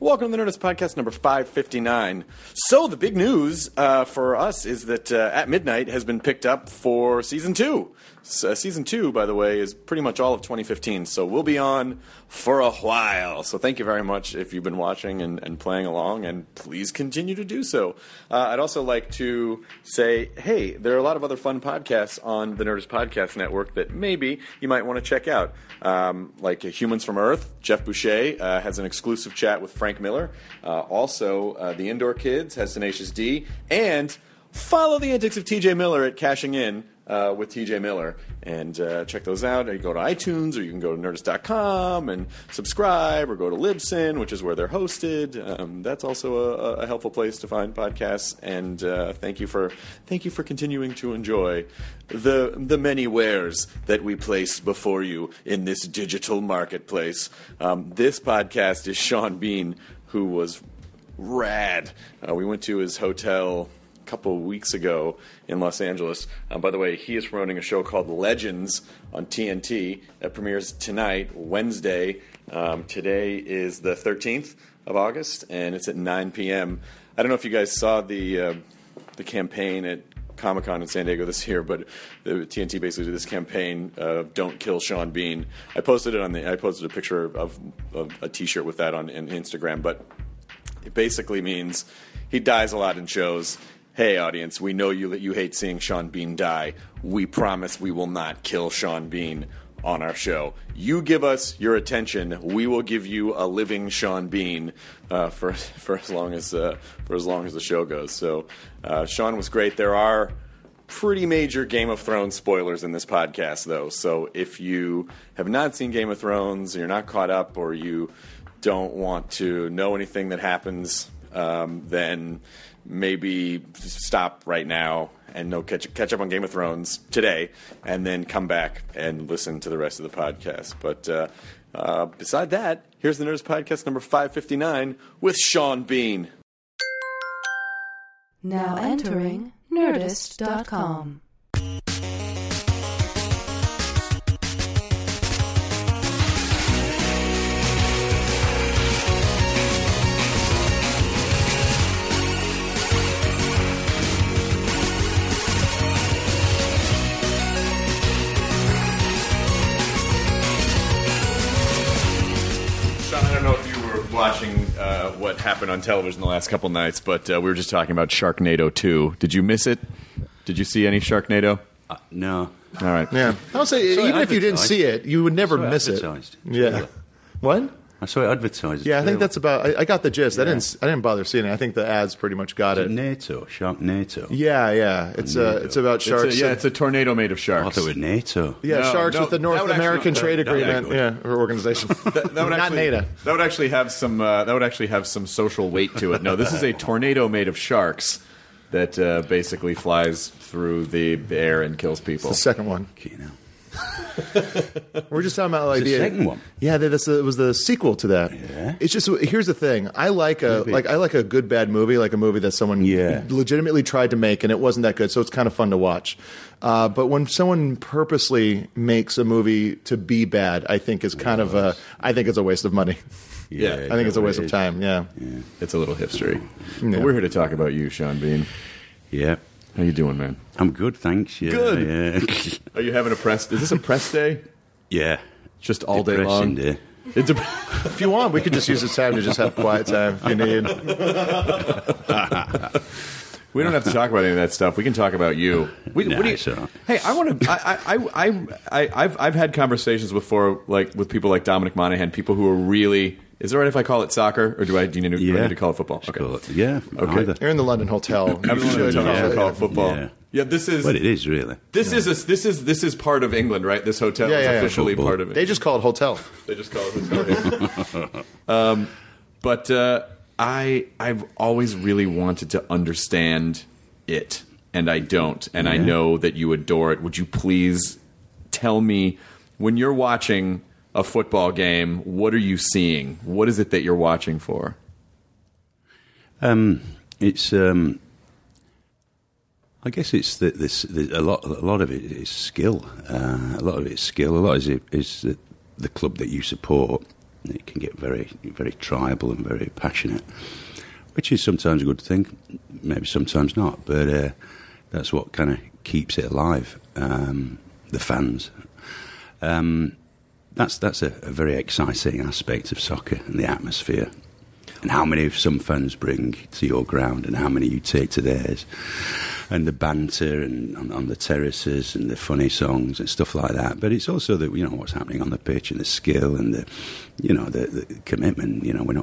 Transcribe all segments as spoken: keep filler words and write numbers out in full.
Welcome to the Nerdist Podcast number five fifty-nine. So the big news uh, for us is that uh, At Midnight has been picked up for Season two. So, uh, season two, by the way, is pretty much all of twenty fifteen, so we'll be on for a while. So thank you very much if you've been watching and, and playing along, and please continue to do so. Uh, I'd also like to say, hey, there are a lot of other fun podcasts on the Nerdist Podcast Network that maybe you might want to check out. Um, like uh, Humans from Earth, Jeff Boucher uh, has an exclusive chat with Frank Miller. Uh, also, uh, The Indoor Kids has Tenacious D. And follow the antics of T J Miller at Cashing In uh, with T J Miller. And uh, check those out. You go to iTunes, or you can go to Nerdist dot com and subscribe, or go to Libsyn, which is where they're hosted. Um, that's also a, a helpful place to find podcasts. And uh, thank you for thank you for continuing to enjoy the the many wares that we place before you in this digital marketplace. Um, this podcast is Sean Bean, who was rad. Uh, we went to his hotel a couple of weeks ago in Los Angeles. Um, by the way, he is promoting a show called Legends on T N T that premieres tonight, Wednesday. Um, today is the thirteenth of August, and it's at nine p.m. I don't know if you guys saw the uh, the campaign at Comic-Con in San Diego this year, but the T N T basically did this campaign of "Don't Kill Sean Bean." I posted it on the. I posted a picture of, of a T-shirt with that on, on Instagram, but it basically means he dies a lot in shows. Hey, audience, we know you that you hate seeing Sean Bean die. We promise we will not kill Sean Bean on our show. You give us your attention, we will give you a living Sean Bean uh, for for as long as uh, for as long as the show goes. So, uh, Sean was great. There are pretty major Game of Thrones spoilers in this podcast, though. So, if you have not seen Game of Thrones, you're not caught up, or you don't want to know anything that happens, um, then maybe stop right now and no catch catch up on Game of Thrones today, and then come back and listen to the rest of the podcast. But uh, uh, beside that, here's the Nerdist Podcast number five fifty-nine with Sean Bean. Now entering Nerdist dot com. Watching uh, what happened on television the last couple nights, but uh, we were just talking about Sharknado two. Did you miss it? Did you see any Sharknado? Uh, no. All right. Yeah. I would say, Sorry, even if you didn't see it, you would never it miss it. Yeah. What? I saw it advertised. Yeah, I think that's about. I, I got the gist. Yeah. I didn't. I didn't bother seeing it. I think the ads pretty much got it. NATO, Sharknado. Yeah, yeah. It's uh, it's about sharks. It's a, yeah, it's a tornado made of sharks. I thought it was NATO. Yeah, no, sharks no, with the North American actually, Trade that, Agreement. Yeah, or organization. that, that would Not actually, NATO. That would actually have some. Uh, that would actually have some social weight to it. No, this is a tornado made of sharks that uh, basically flies through the air and kills people. It's the second one. Okay, now. We're just talking about like the second one. Yeah, this it was the sequel to that. Yeah. It's just here's the thing. I like a Maybe. like I like a good bad movie, like a movie that someone Yeah. legitimately tried to make and it wasn't that good, so it's kind of fun to watch. Uh, but when someone purposely makes a movie to be bad, I think is kind of a I think it's a waste of money. Yeah, I think it's a waste of time. Yeah, Yeah. It's a little hipstery. Yeah. But we're here to talk about you, Sean Bean. Yeah. How you doing, man? I'm good, thanks. Yeah, Good. Yeah. Are you having a press? Is this a press day? yeah. Just all day Depressing long. Day. It's a, if you want, we could just use this time to just have quiet time if you need. we don't have to talk about any of that stuff. We can talk about you. We, Nah, what do you it's all right. Hey, I want to. I, I, I, I, I've, I've had conversations before, like with people like Dominic Monaghan, people who are really. Is it all right if I call it soccer, or do I, do you need to, do I Yeah. need to call it football? Just Okay. call it- Yeah. Okay. Either. You're in the London hotel. You Everyone should in the call town it- call it football. Yeah. Yeah, this is. But it is, really. This is a, this is this is part of England, right? This hotel Yeah, is yeah, yeah. officially Football. part of it. They just call it hotel. They just call it hotel. here. um, but uh, I I've always really wanted to understand it, and I don't, and I Yeah. know that you adore it. Would you please tell me when you're watching a football game, what are you seeing? What is it that you're watching for? Um, it's. Um, I guess it's the, this. The, a lot. A lot of it is skill. Uh, a lot of it is skill. A lot is it is the, the club that you support. it can get very, very tribal and very passionate, which is sometimes a good thing, maybe sometimes not, but uh, that's what kind of keeps it alive, um, the fans. Um, that's that's a, a very exciting aspect of soccer, and the atmosphere, and how many some fans bring to your ground and how many you take to theirs, and the banter and on, on the terraces and the funny songs and stuff like that. But it's also the, you know, what's happening on the pitch and the skill and the, you know, the, the commitment. You know, we're not.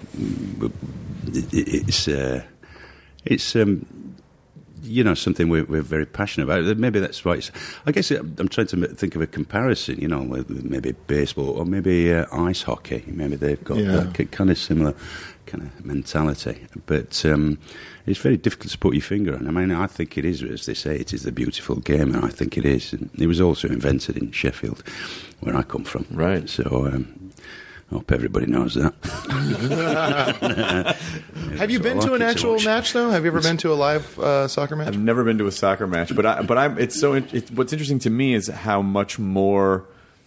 It, it's uh, it's. Um, You know, something we're, we're very passionate about. Maybe that's why it's... I guess it, I'm trying to think of a comparison, you know, with maybe baseball or maybe uh, ice hockey. Maybe they've got yeah. that kind of similar kind of mentality. But um, it's very difficult to put your finger on. I mean, I think it is, as they say, it is the beautiful game, and I think it is. And it was also invented in Sheffield, where I come from. Right. So... Um, I hope everybody knows that. Have you been to an actual match, though? Have you ever been to a live uh, soccer match? I've never been to a soccer match, but I, but I'm. It's so. It, what's interesting to me is how much more,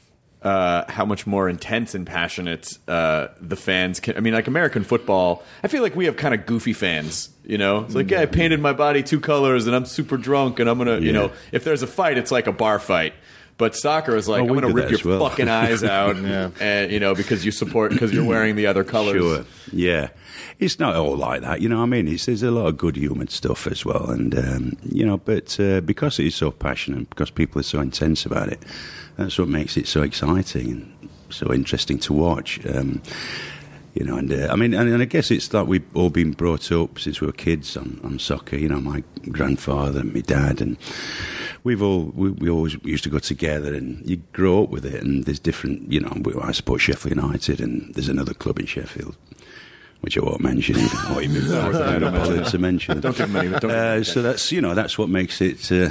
uh, how much more intense and passionate uh, the fans can. I mean, like American football, I feel like we have kind of goofy fans. You know, it's like, yeah, I painted my body two colors, and I'm super drunk, and I'm gonna. You Yeah. know, if there's a fight, it's like a bar fight. But soccer is like, Oh, I'm we going to do rip that your as well. fucking eyes out, Yeah. and you know, because you support, because you're wearing the other colors. Sure, yeah. It's not all like that, you know what I mean? It's, there's a lot of good human stuff as well, and, um, you know, but uh, because it is so passionate, because people are so intense about it, that's what makes it so exciting and so interesting to watch. Um, you know, and uh, I mean, and, and I guess it's like we've all been brought up since we were kids on, on soccer, you know, my grandfather and my dad, and we've all, we, we always used to go together, and you grow up with it, and there's different, you know, I support Sheffield United, and there's another club in Sheffield, which I won't mention, even, or even No, I don't don't mention bother to mention. Don't give them any. Don't give them Uh, any. so that's, you know, that's what makes it uh,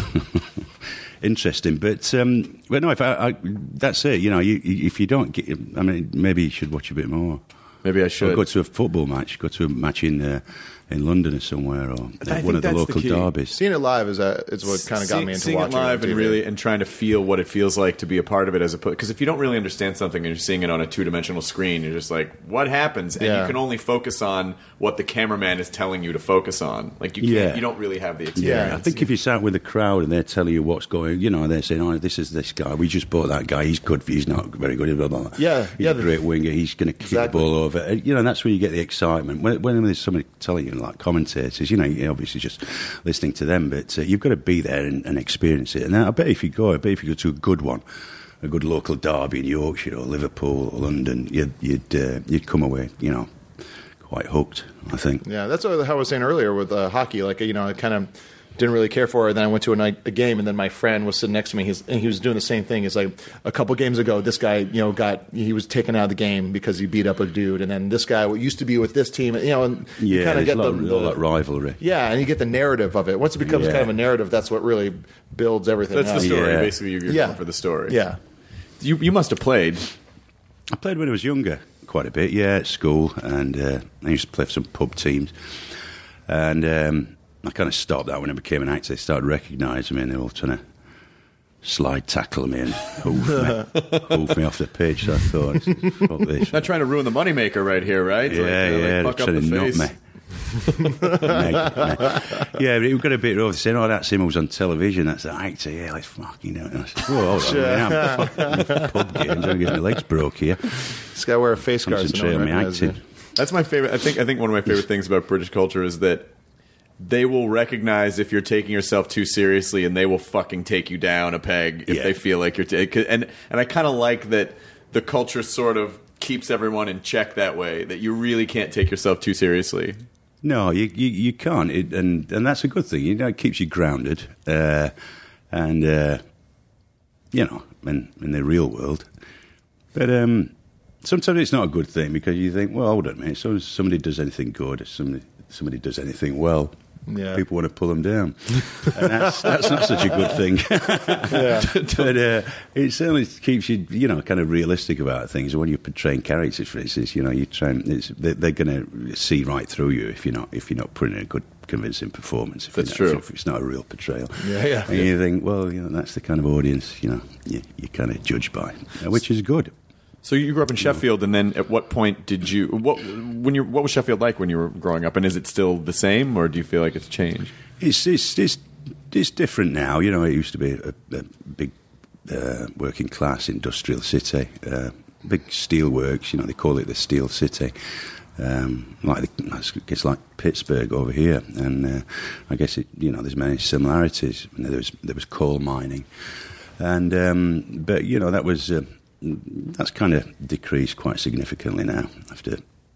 interesting. But um, but no, if I, I, that's it. You know, you, if you don't get, I mean, maybe you should watch a bit more. Maybe I Or should go to a football match. Go to a match in uh, in London or somewhere, or I one think of the that's the local key. derbies. Seeing it live is uh, is what kind of got See- me into seeing watching it live on and T V. really and trying to feel what it feels like to be a part of it as opposed because if you don't really understand something and you're seeing it on a two dimensional screen, you're just like, what happens? And Yeah. you can only focus on what the cameraman is telling you to focus on. Like you can't, Yeah. you don't really have the Yeah, experience. I think if you sat with the crowd and they're telling you what's going, you know, they're saying, "Oh, this is this guy. We just bought that guy. He's good. He's not very good." Blah blah blah. Yeah, he's yeah, a the- great winger. He's going to kick Exactly. the ball over. Uh, You know, and that's where you get the excitement. When, when there's somebody telling you, like commentators, you know, you're obviously just listening to them, but uh, you've got to be there and, and experience it. And I bet if you go, I bet if you go to a good one, a good local derby in Yorkshire or Liverpool or London, you'd you'd, uh, you'd come away, you know, quite hooked. I think. Yeah, that's what I was saying earlier with uh, hockey. Like, you know, I kind of didn't really care for it. Then I went to a, night, a game, and then my friend was sitting next to me. He's, and he was doing the same thing. It's like a couple games ago, this guy, you know, got he was taken out of the game because he beat up a dude, and then this guy used to be with this team. You know, and you Yeah, kind of there's get a lot, the, a lot the of rivalry. yeah, and you get the narrative of it. Once it becomes Yeah. kind of a narrative, that's what really builds everything. That's the up. story. Yeah. Basically, you're Yeah. going for the story. Yeah. You you must have played. I played when I was younger, quite a bit, yeah, at school, and uh, I used to play for some pub teams. And um, I kind of stopped that when I became an actor. They started recognising me, and they were all trying to slide tackle me and hoof me, hoof me off the pitch. So I thought, fuck this. Not trying to ruin the moneymaker right here, right? Yeah, Like, uh, like, yeah, fuck they're up trying the to nut face. me. Meg- meg. Yeah, but it got a bit rough. They said, "Oh, that's him who was on television. That's the actor." Yeah, let's fucking do it. And I said, "Whoa, hold on, man, I'm fucking pub games. I'm getting my legs broke here. This guy wear a face guard. so no Concentrate one on my recognizes acting." you. That's my favorite. I think. I think one of my favorite things about British culture is that they will recognize if you're taking yourself too seriously, and they will fucking take you down a peg if Yeah. they feel like you're. T- and and I kind of like that the culture sort of keeps everyone in check that way. That you really can't take yourself too seriously. No, you you, you can't, it, and and that's a good thing. You know, it keeps you grounded, uh, and uh, you know, in in the real world. But um, sometimes it's not a good thing because you think, well, hold on a minute. So if somebody does anything good, if somebody somebody does anything well, Yeah. people want to pull them down, and that's that's not such a good thing. Yeah. But uh, it certainly keeps you, you know, kind of realistic about things. When you're portraying characters, for instance, you know, you try and it's, they're, they're going to see right through you if you're not if you're not putting in a good, convincing performance. If That's you're not, true. If it's not a real portrayal. Yeah, yeah. And you think, well, you know, that's the kind of audience, you know, you, you kind of judge by, uh, which is good. So you grew up in Sheffield, and then at what point did you? What when you? What was Sheffield like when you were growing up? And is it still the same, or do you feel like it's changed? It's it's it's, it's different now. You know, it used to be a, a big uh, working class industrial city, uh, big steelworks. You know, they call it the Steel City. Um, like the, I guess like Pittsburgh over here, and uh, I guess it, you know, there's many similarities. There was there was coal mining, and um, but you know that was. Uh, That's kind of decreased quite significantly now after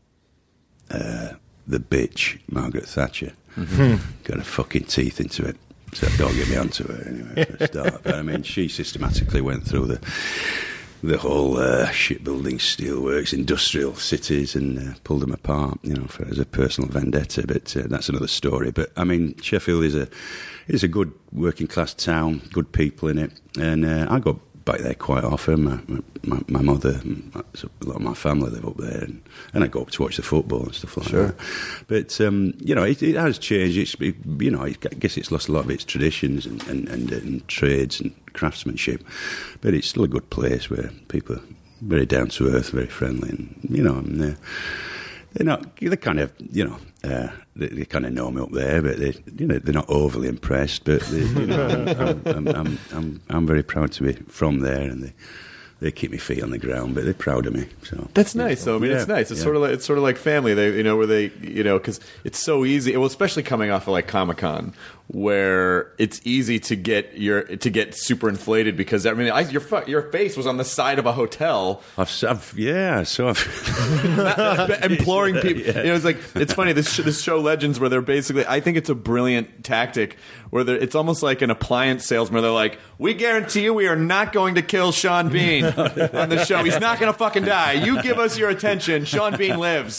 uh, the bitch, Margaret Thatcher, mm-hmm. got her fucking teeth into it. So don't get me onto her anyway for a start. But I mean, she systematically went through the the whole uh, shipbuilding, steelworks, industrial cities and uh, pulled them apart, you know, for, as a personal vendetta. But uh, that's another story. But I mean, Sheffield is a is a good working class town, good people in it, and uh, I got back there quite often. My, my, my mother, a lot of my family live up there, and, and I go up to watch the football and stuff like sure. that. But um, you know, it, it has changed. It's it, you know, I guess it's lost a lot of its traditions and, and, and, and trades and craftsmanship, but it's still a good place where people are very down to earth, very friendly, and you know, and they're, they're not. They're kind of you know. Uh, they, they kind of know me up there, but they, you know, they're not overly impressed. But they, you know, I'm, I'm, I'm, I'm, I'm very proud to be from there, and they, they keep me feet on the ground, but they're proud of me. So that's nice. Yeah. Though I mean, yeah, it's nice. It's yeah. sort of like it's sort of like family. They, you know, where they, you know, because it's so easy. Well, especially coming off of like Comic-Con, where it's easy to get your to get super inflated because I mean, I, your your face was on the side of a hotel. I've, I've yeah, so I've imploring people. Yeah. You know, it's like it's funny. This this show Legends, where they're basically, I think it's a brilliant tactic where it's almost like an appliance salesman. They're like, we guarantee you, we are not going to kill Sean Bean on the show. He's not going to fucking die. You give us your attention. Sean Bean lives.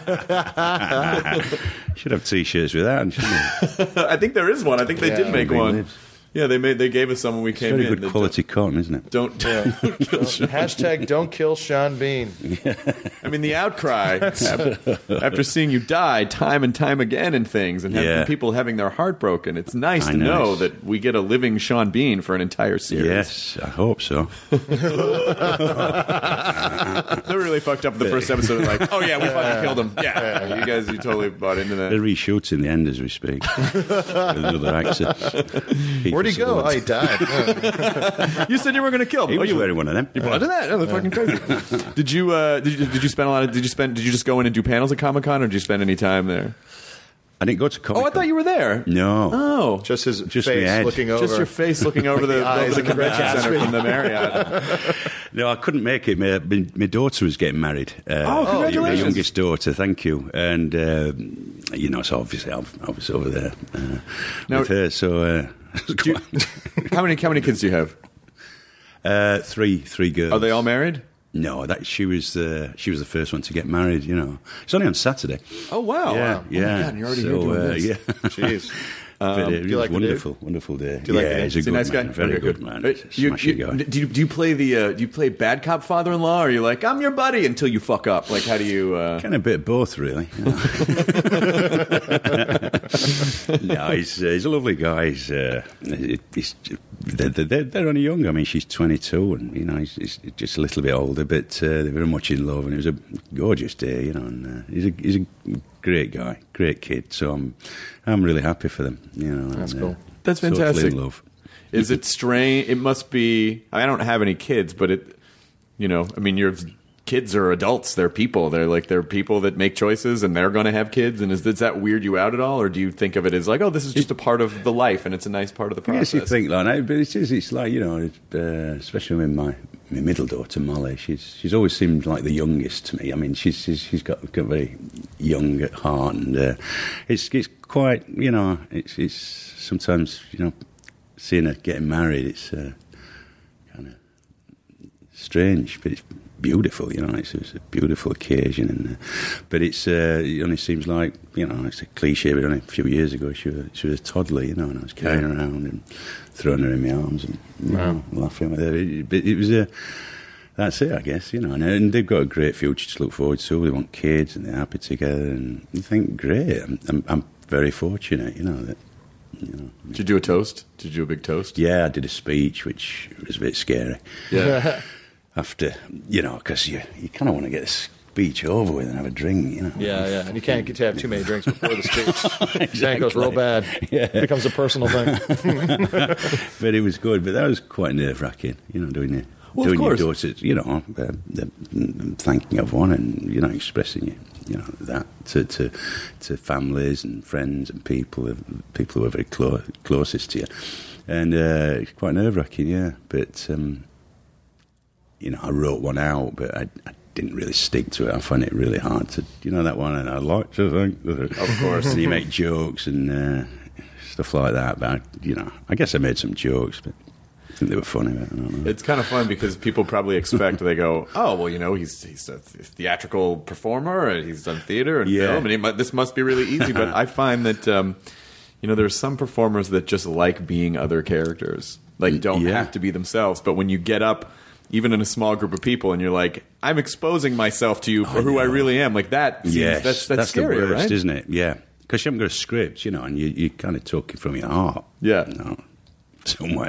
Should have T-shirts with that, shouldn't I think there is one. I think they yeah, did make one. Lives. Yeah, they made. They gave us some when we it's came very in. Very good quality cotton, isn't it? Don't, yeah. don't kill Sean. Hashtag don't kill Sean Bean. Yeah. I mean, the outcry after, after seeing you die time and time again in things and having yeah. people having their heart broken. It's nice I to know, know that we get a living Sean Bean for an entire series. Yes, I hope so. They really fucked up the first episode. Like, oh yeah, we fucking killed him. Yeah, yeah. you guys, you totally bought into that. They're reshooting the end as we speak. With another actor. Where'd he go? Oh, he died. You said you were going to kill him. He oh, was you wearing one of them. You bought into that? Oh, that's fucking crazy. Did you? Uh, did you? Did you spend a lot of? Did you spend? Did you just go in and do panels at Comic-Con, or did you spend any time there? I didn't go to Comic-Con. Oh, I thought you were there. No. Oh. Just his just face looking over. Just your face looking over the, over the convention center from the Marriott. No, I couldn't make it. My, my, my daughter was getting married. Uh, oh, congratulations. My youngest daughter, thank you. And, uh, you know, so obviously I, I was over there uh, now, with her. So, uh, you, how many how many kids do you have? Uh, three, three girls. Are they all married? No, that she was uh, she was the first one to get married. You know, it's only on Saturday. Oh wow! Yeah, wow. yeah. Oh my God, you're already so, here doing uh, this. Yeah, jeez. Um, but, uh, do you it like was wonderful, wonderful day. Do you like yeah, it? he's a Is he good a nice man, guy? very okay, good, good man. You, Smashing you, guy. Do you do you play the uh, do you play bad cop father-in-law, or are you like I'm your buddy until you fuck up? Like how do you? Uh... Kind of a bit of both, really. You know? No, he's uh, he's a lovely guy. He's, uh, he's they're, they're, they're only young. I mean, she's twenty-two, and you know he's, he's just a little bit older, but uh, they're very much in love, and it was a gorgeous day, you know. And uh, he's a he's a great guy, great kid. So I'm I'm really happy for them. You know, that's and, cool. Uh, That's fantastic. Totally in love. Is it strange? It must be. I don't have any kids, but it, you know, I mean, your kids are adults. They're people. They're like they're people that make choices, and they're going to have kids. And is does that weird you out at all, or do you think of it as like, oh, this is just a part of the life, and it's a nice part of the process? Yes, you think like that, but it is. It's like you know, uh, especially with my my middle daughter Molly. She's she's always seemed like the youngest to me. I mean, she's she's, she's got, got very young at heart, and uh, it's it's quite you know, it's it's sometimes you know. Seeing her getting married, it's uh, kind of strange, but it's beautiful, you know. It's, it's a beautiful occasion, and uh, but it's uh, it only seems like you know it's a cliche. But only a few years ago, she was she was a toddler, you know, and I was carrying her around and throwing her in my arms and you wow. know, laughing with her. It, but it was a. Uh, that's it, I guess, you know, and, and they've got a great future to look forward to. They want kids, and they're happy together, and you think, great. I'm, I'm, I'm very fortunate, you know that. You know, did you do a toast? Did you do a big toast? Yeah, I did a speech, which was a bit scary. Yeah. after, you know, because you, you kind of want to get a speech over with and have a drink, you know. Yeah, yeah. And you can't get to have too many drinks before the speech. Exactly. Then it goes real bad. Yeah. It becomes a personal thing. But it was good. But that was quite nerve-wracking, you know, doing your, Well, of doing your course. daughter's, you know, uh, the, thanking of one and, you know, expressing you, you know, that to, to to families and friends and people, people who are very close, closest to you. And uh, it's quite nerve-wracking, yeah. But, um, you know, I wrote one out, but I, I didn't really stick to it. I find it really hard to, you know, that one, and I like to think that, of course, and you make jokes and uh, stuff like that. But I, you know, I guess I made some jokes, but I think they were funny. But I don't know. It's kind of fun because people probably expect, they go, oh, well, you know, he's he's a theatrical performer, and he's done theater and Yeah. film, and he might, this must be really easy. But I find that, um, you know, there's some performers that just like being other characters, like don't Yeah. have to be themselves. But when you get up, even in a small group of people, and you're like, I'm exposing myself to you for who I really am, like that, seems, Yes, that's, that's, scary, the worst, right? isn't it? Yeah. Because you haven't got a script, you know, and you, you kind of talk it from your heart. Yeah. No, somewhere.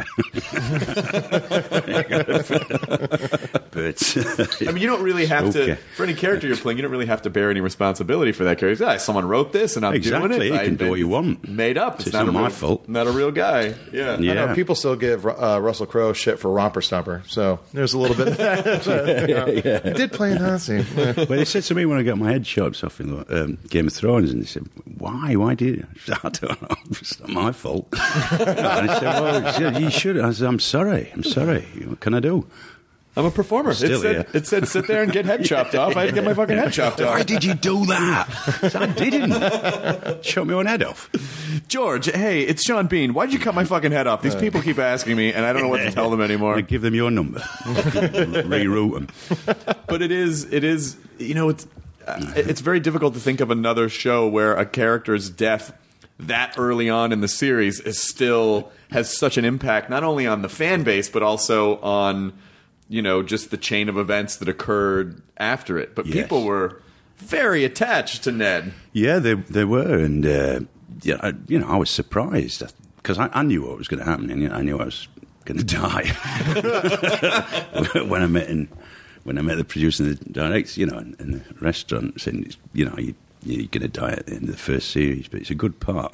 But I mean, you don't really have to, Okay. for any character you're playing, you don't really have to bear any responsibility for that character. Ah, someone wrote this, and I'm Exactly, doing it. you I can do what you want. Made up. It's, It's not, not a my real, fault. Not a real guy. Yeah. Yeah. I know people still give uh, Russell Crowe shit for Romper Stomper, so there's a little bit of that. You know, I did play a Nazi. Yeah. Well, they said to me when I got my head chopped off in um, Game of Thrones, and they said, "Why? Why did you?" I said, "I don't know. It's not my fault." And I said, "Well, she said, you should." I said, "I'm sorry. I'm sorry. What can I do?" I'm a performer. It Still, said, yeah. it said, sit there and get head chopped off. I had to get my fucking head chopped Why off. did you do that? I said, I didn't. Chop my own head off. George, hey, it's Sean Bean. Why'd you cut my fucking head off? These people keep asking me, and I don't know what to tell them anymore. I give them your number. Reroute them. But it is, it is, you know, it's uh, it's very difficult to think of another show where a character's death that early on in the series is still has such an impact, not only on the fan base, but also on, you know, just the chain of events that occurred after it. But Yes. people were very attached to Ned. Yeah, they they were, and uh, yeah, I, you know, I was surprised because I, I knew what was going to happen, and you know, I knew I was going to die when I met in, when I met the producer and the director, you know, in, in the restaurant, saying, you know, you. You're going to die at the end of the first series, but it's a good part.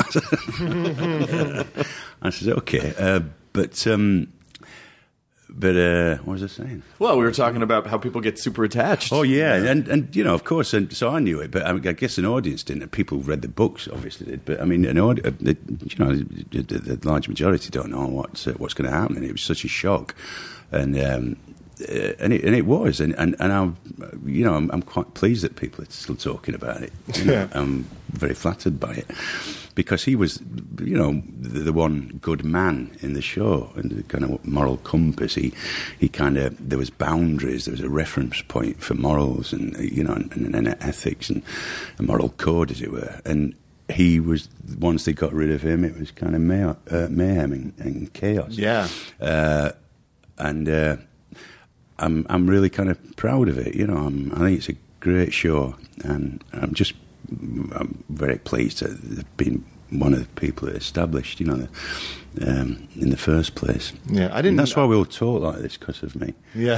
I said, okay. Uh, but, um, but uh, what was I saying? Well, we were talking about how people get super attached. Oh, yeah. And, and you know, of course, and so I knew it, but I, mean, I guess an audience didn't. People who read the books obviously did. But, I mean, an audi- uh, the, you know, the, the, the large majority don't know what's, uh, what's going to happen. And it was such a shock. And... Um, Uh, and it and it was, and and, and I'm, you know, I'm, I'm quite pleased that people are still talking about it. You know, Yeah. I'm very flattered by it because he was, you know, the, the one good man in the show and the kind of moral compass. He he kind of there was boundaries, there was a reference point for morals and you know and, and, and ethics and a moral code, as it were, and. He was once they got rid of him, it was kind of may- uh, mayhem and, and chaos. Yeah. uh, and. Uh, I'm I'm really kind of proud of it, you know. I'm, I think it's a great show, and I'm just I'm very pleased to have been one of the people that established, you know, the, um, in the first place. Yeah, I didn't. And that's why we all talk like this because of me. Yeah.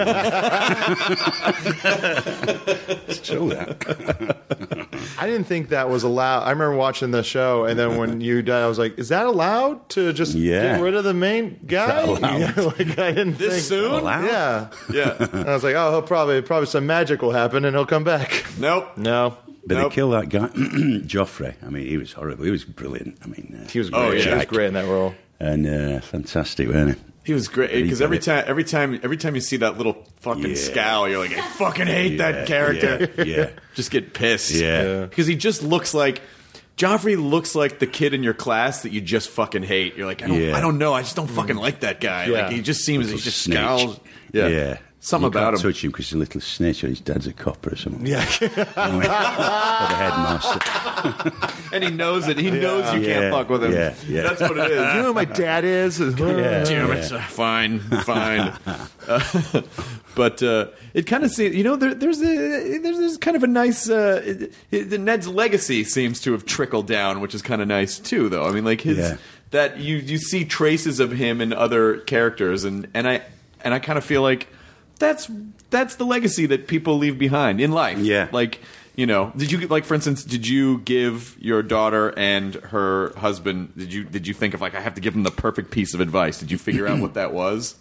It's true that. I didn't think that was allowed. I remember watching the show, and then when you died, I was like, "Is that allowed to just Yeah. get rid of the main guy?" Is that allowed? Yeah, like I didn't This think soon? Allowed? Yeah, Yeah. and I was like, "Oh, he'll probably probably some magic will happen, and he'll come back." Nope. No, But Nope. they killed that guy, Joffrey. I mean, he was horrible. He was brilliant. I mean, uh, he was great. Oh, yeah. He was Jack. great in that role. and uh, fantastic, wasn't he? He was great He because got every it. time, every time, every time you see that little fucking Yeah. scowl, you're like, I fucking hate Yeah, that character. yeah, yeah. Just get pissed. Yeah. Yeah. because he just looks like Joffrey looks like the kid in your class that you just fucking hate. You're like, I don't, Yeah. I don't know, I just don't fucking like that guy. Yeah. Like he just seems, he Little just snitch. scowls. Yeah. Yeah, something You about can't him. touch him because he's a little snitch or his dad's a copper or something. Yeah, or the headmaster. And he knows it. He knows you Yeah. can't fuck with him. Yeah, yeah. That's what it is. you know who my dad is? Yeah. Damn it! Fine, fine. Uh, but uh, it kind of seems, you know, there, there's a there's, there's kind of a nice. Uh, it, it, Ned's legacy seems to have trickled down, which is kind of nice too. Though I mean, like his Yeah. that you you see traces of him in other characters, and and I and I kind of feel like that's that's the legacy that people leave behind in life. Yeah. Like, you know, did you like, for instance, did you give your daughter and her husband? Did you did you think of like, I have to give them the perfect piece of advice? Did you figure out what that was?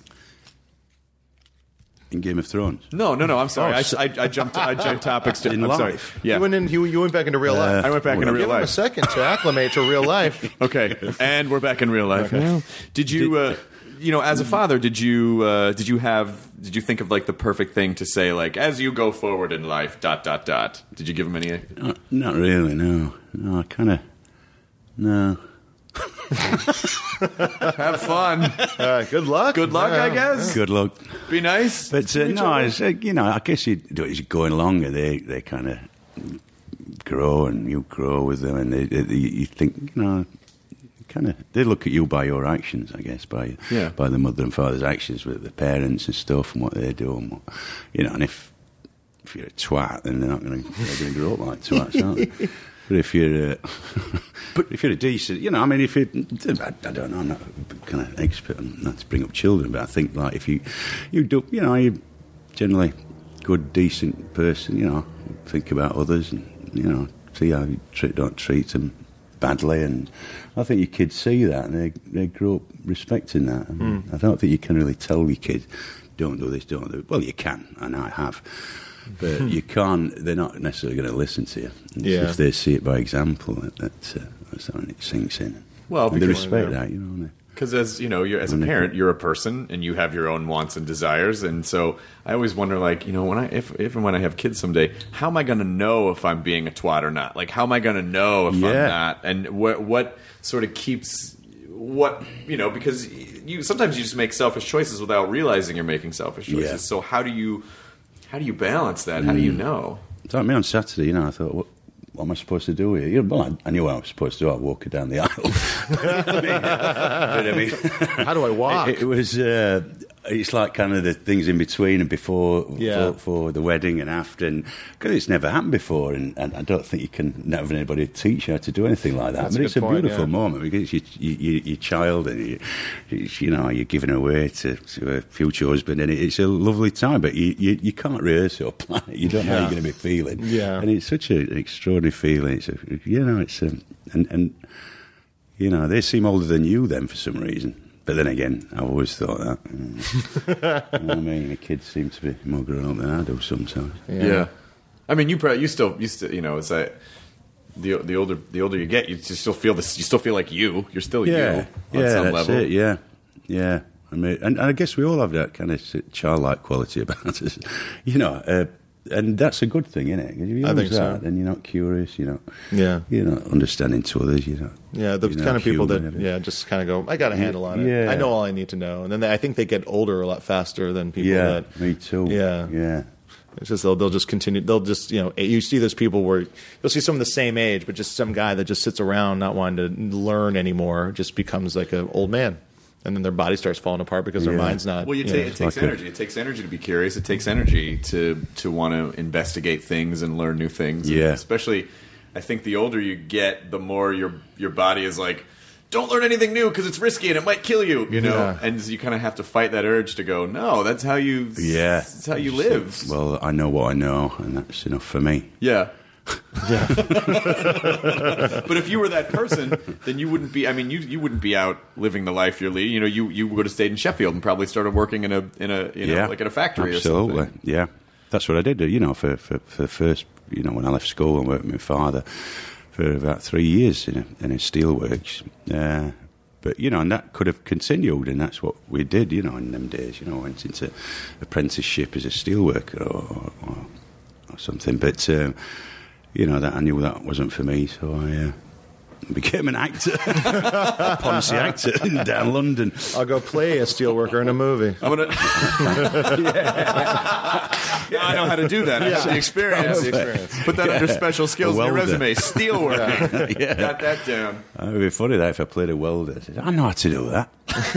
In Game of Thrones. No, no, no. I'm sorry. Oh, I, so- I, I jumped. I jumped topics. To, In I'm sorry. life. Yeah. You went in. You, you went back into real life. I went back into real Give him a life. second to acclimate to real life. Okay, and we're back in real life. Now, did you, uh, you know, as a father, did you, uh, did you have, did you think of like the perfect thing to say, like, as you go forward in life, dot dot dot? Did you give him any? Not, not really, no. No, I kind of, no. Have fun. Uh, good luck. Good luck, Yeah. I guess. Good luck. Be nice. But to uh, each no, other. it's, uh, you know, I guess you do it as you're going along, and they, they kind of grow, and you grow with them, and they, they, you think, you know, kind of, they look at you by your actions, I guess, by Yeah. by the mother and father's actions with the parents and stuff, and what they do, and what, you know, and if if you're a twat, then they're not going to they're going to grow up like twats, aren't they? But if you're, uh, but if you're a decent, you know, I mean, if you, I, I don't know, I'm not kind of expert on not to bring up children, but I think like if you, you do, you know, you generally good, decent person, you know, think about others, and you know, see how you treat, don't treat them badly, and I think your kids see that, and they they grow up respecting that. And Mm. I don't think you can really tell your kid, don't do this, don't do it. Well, you can, and I have. But you can't, they're not necessarily going to listen to you. It's Yeah. if they see it by example, that, that uh, that's something that sinks in. Well, and they because- respect that, you know. Because as you know, you're, as a When they- parent, you're a person, and you have your own wants and desires. And so, I always wonder, like, you know, when I, if, if and when I have kids someday, how am I going to know if I'm being a twat or not? Like, how am I going to know if I'm Yeah. not? And what, what sort of keeps what you know? Because you sometimes you just make selfish choices without realizing you're making selfish choices. Yeah. So how do you, how do you balance that? How do you know? It's like me on Saturday, you know, I thought, what, what am I supposed to do here? You know, well, I, I knew what I was supposed to do. I walk her down the aisle. I mean, but I mean, How do I walk? It, it was. Uh, it's like kind of the things in between and before, Yeah. for, for the wedding and after, and because it's never happened before, and, and I don't think you can never anybody teach you how to do anything like that. That's but a it's good a point, beautiful yeah. moment because you, you, you, your child and you, you, you know you're giving away to, to a future husband, and it, it's a lovely time. But you, you, you can't rehearse it or plan it. You don't know how you're going to be feeling. Yeah. and it's such a, an extraordinary feeling. It's a, you know, it's a, and and you know they seem older than you then for some reason. But then again, I've always thought that. You know, you know what I mean? The kids seem to be more grown up than I do sometimes. Yeah. I mean, you probably you still you still you know it's like the the older the older you get, you just still feel this. You still feel like you. You're still Yeah, you on yeah, some that's level. it. Yeah, yeah. I mean, and, and I guess we all have that kind of childlike quality about us, you know. Uh, and that's a good thing, isn't it? If you I lose think so. that, then you're not curious. You're not. Yeah. You're not understanding to others. You know. Yeah, the you're not kind of people human, that are you? yeah just kind of go, I got a handle on it. Yeah. I know all I need to know, and then they, I think they get older a lot faster than people Yeah, that. me too. Yeah. yeah. It's just they'll, they'll just continue. They'll just you know you see those people where you'll see someone the same age, but just some guy that just sits around not wanting to learn anymore, just becomes like an old man, and then their body starts falling apart because their Yeah. mind's not. Well, you you ta- know, it takes like a- energy. It takes energy to be curious. It takes energy to to want to investigate things and learn new things. And Yeah. especially, I think the older you get, the more your your body is like, don't learn anything new because it's risky and it might kill you. You know, Yeah. and you kind of have to fight that urge to go. No, that's how you. Yeah. that's how you live. Well, I know what I know, and that's enough for me. Yeah. But if you were that person, then you wouldn't be. I mean, you you wouldn't be out living the life you're leading. You know, you you would have stayed in Sheffield and probably started working in a in a you know yeah, like in a factory absolutely. or something. Yeah, that's what I did. You know, for, for for the first, you know, when I left school and worked with my father for about three years in a, in a steelworks. Uh, but you know, and that could have continued, and that's what we did. You know, in them days, you know, went into apprenticeship as a steelworker or, or, or something. But um, you know, that I knew that wasn't for me, so I. Uh, Became an actor, Ponzi actor down London. I'll go play a steelworker in a movie. I'm gonna. yeah, I know how to do that. I have the experience. The experience. Put that under special skills in your welder. resume. Steelworking. Yeah. Got that down. It would be funny that if I played a welder. I said, I know how to do that.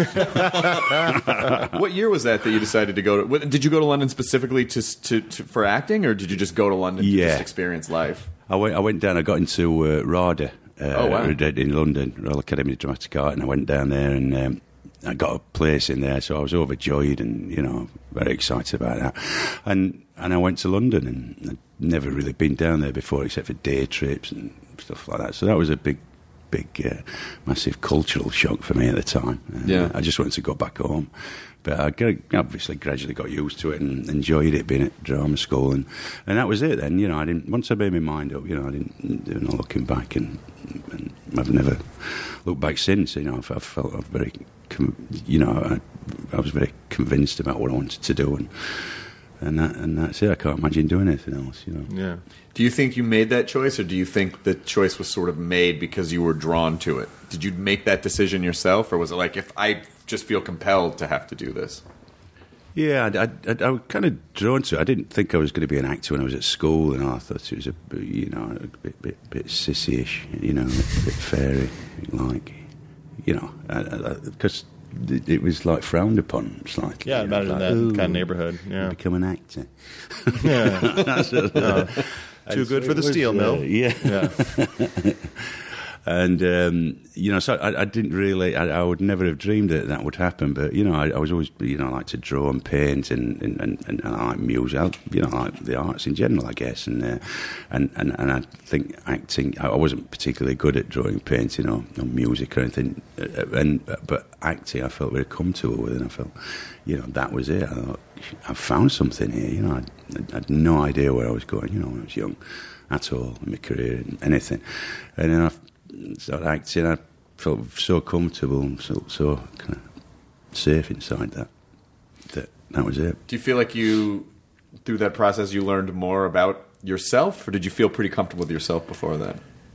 What year was that that you decided to go to? what- Did you go to London specifically to, to, to for acting, or did you just go to London to Yeah. just experience life? I went, I went down, I got into uh, RADA uh, Oh, wow. in London, Royal Academy of Dramatic Art, and I went down there and um, I got a place in there, so I was overjoyed and, you know, very excited about that. And and I went to London, and I'd never really been down there before except for day trips and stuff like that. So that was a big, big, uh, massive cultural shock for me at the time. Uh, Yeah. I just wanted to go back home. But I gra- obviously gradually got used to it and enjoyed it, being at drama school. And, and that was it then, you know, I didn't, once I made my mind up, you know, I didn't do no looking back, and, and I've never looked back since, you know. I've, I've felt I've very, com- you know, I, I was very convinced about what I wanted to do, and and that, and that's it. I can't imagine doing anything else, you know. Yeah. Do you think you made that choice, or do you think the choice was sort of made because you were drawn to it? Did you make that decision yourself, or was it like, if I just feel compelled to have to do this? Yeah, I, I, I, I was kind of drawn to it. I didn't think I was going to be an actor when I was at school, and I thought it was a, bit, you know, a bit, bit, bit sissy-ish, you know, a bit fairy, like, you know, because it, it was like frowned upon slightly. Yeah, you know, imagine like, that "Ooh, kind of neighborhood. Yeah. become an actor. Yeah. That's what- No. Too And good so for it the was, steel uh, mill. yeah. Yeah. And, um, you know, so I, I didn't really, I, I would never have dreamed that that would happen. But, you know, I, I was always, you know, I like to draw and paint, and, and, and, and I like music, I, you know, I like the arts in general, I guess. And uh, and, and and I think acting, I wasn't particularly good at drawing, painting, or, or music or anything. Uh, and But acting, I felt very comfortable with, and I felt, you know, that was it. I thought, I found something here, you know. I, I had no idea where I was going, you know, when I was young at all in my career, anything. And then I started acting. I felt so comfortable and so, so kind of safe inside that. That that was it. Do you feel like you, through that process, you learned more about yourself, or did you feel pretty comfortable with yourself before that?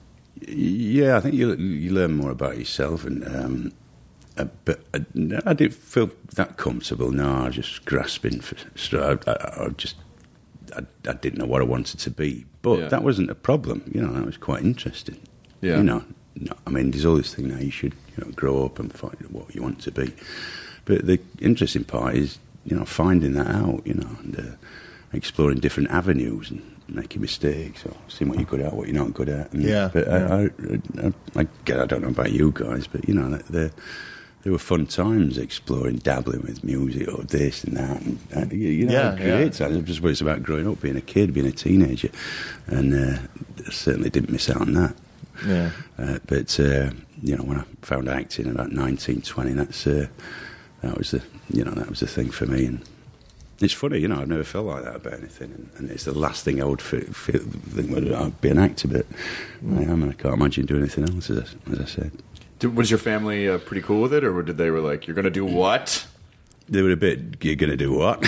Yeah, I think you you learn more about yourself, and um, uh, but I, I didn't feel that comfortable. No, I was just grasping for straw. I, I, I just I, I didn't know what I wanted to be, but Yeah. that wasn't a problem. You know, that was quite interesting. Yeah. You know, no, I mean, there's all this thing now. You should, you know, grow up and find what you want to be. But the interesting part is, you know, finding that out. You know, and uh, exploring different avenues and making mistakes, or seeing what you're good at, what you're not good at. And, Yeah, But yeah. I, I, I, I, I don't know about you guys, but you know, they they were fun times exploring, dabbling with music or this and that. And, uh, you, you know, Yeah, great yeah. times. It just was about growing up, being a kid, being a teenager, and uh, I certainly didn't miss out on that. Yeah. Uh, but uh, you know, when I found acting about nineteen, twenty, that's uh, that was the you know that was the thing for me. And it's funny, you know, I've never felt like that about anything, and, and it's the last thing I would feel, feel, think would I'd be an actor, but I am, and I can't imagine doing anything else. As I, as I said, Did, was your family uh, pretty cool with it, or did they were like, "You're going to do what"? they were a bit. You're going to do what?